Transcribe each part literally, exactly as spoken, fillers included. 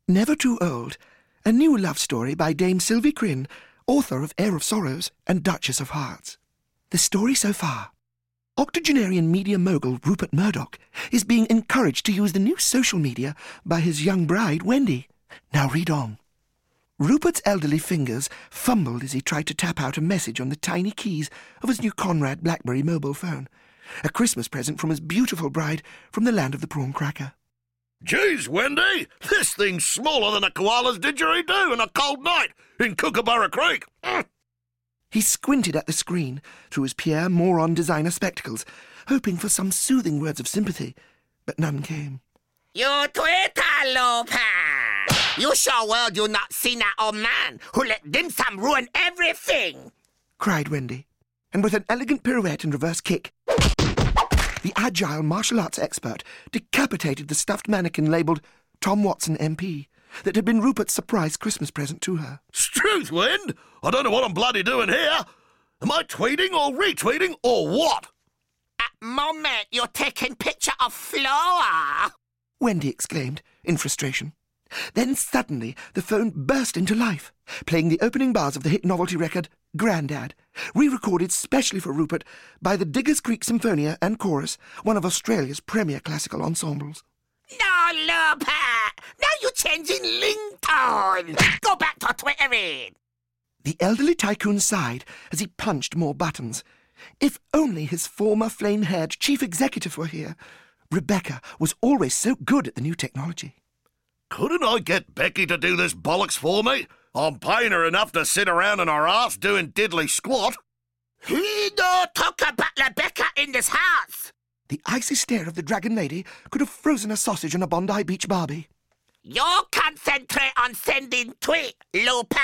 Never Too Old, a new love story by Dame Sylvie Crinn, author of Heir of Sorrows and Duchess of Hearts. The story so far. Octogenarian media mogul Rupert Murdoch is being encouraged to use the new social media by his young bride, Wendy. Now read on. Rupert's elderly fingers fumbled as he tried to tap out a message on the tiny keys of his new Conrad BlackBerry mobile phone, a Christmas present from his beautiful bride from the land of the prawn cracker. Geez, Wendy, this thing's smaller than a koala's didgeridoo on a cold night in Kookaburra Creek. Mm. He squinted at the screen through his Pierre Moron designer spectacles, hoping for some soothing words of sympathy, but none came. You Twitter, Lupin! You sure well you not seen that old man who let dim sum ruin everything! Cried Wendy, and with an elegant pirouette and reverse kick, the agile martial arts expert decapitated the stuffed mannequin labelled Tom Watson M P that had been Rupert's surprise Christmas present to her. Struth, Wind! I don't know what I'm bloody doing here. Am I tweeting or retweeting or what? At moment you're taking picture of Flora! Wendy exclaimed in frustration. Then suddenly the phone burst into life, playing the opening bars of the hit novelty record Grandad, re-recorded specially for Rupert by the Diggers Creek Symphonia and Chorus, one of Australia's premier classical ensembles. No, Lupin! Now you're changing ringtone! Go back to Twittering! The elderly tycoon sighed as he punched more buttons. If only his former flame-haired chief executive were here. Rebecca was always so good at the new technology. Couldn't I get Becky to do this bollocks for me? I'm paying her enough to sit around on her ass doing diddly squat. He don't talk about Rebecca in this house. The icy stare of the Dragon Lady could have frozen a sausage on a Bondi Beach Barbie. You concentrate on sending tweet, Lupin.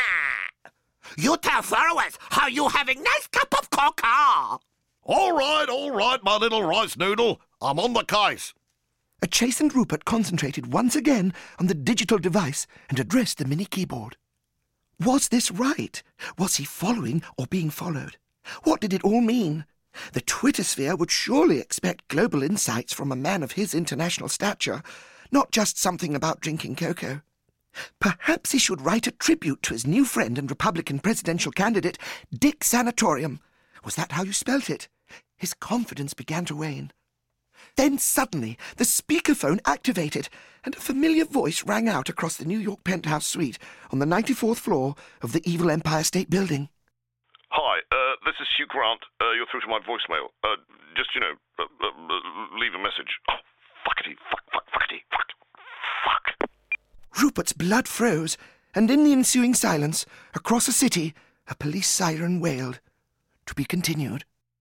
You tell followers how you having nice cup of cocoa. All right, all right, my little rice noodle. I'm on the case. A chastened Rupert concentrated once again on the digital device and addressed the mini keyboard. Was this right? Was he following or being followed? What did it all mean? The Twitter sphere would surely expect global insights from a man of his international stature, not just something about drinking cocoa. Perhaps he should write a tribute to his new friend and Republican presidential candidate, Dick Sanatorium. Was that how you spelt it? His confidence began to wane. Then suddenly the speakerphone activated and a familiar voice rang out across the New York penthouse suite on the ninety-fourth floor of the evil Empire State Building. Hi, uh, this is Hugh Grant. Uh, you're through to my voicemail. Uh, just, you know, uh, uh, leave a message. Oh, fuckity, fuck, fuck, fuckity, fuck, fuck. Rupert's blood froze, and in the ensuing silence, across the city, a police siren wailed. To be continued.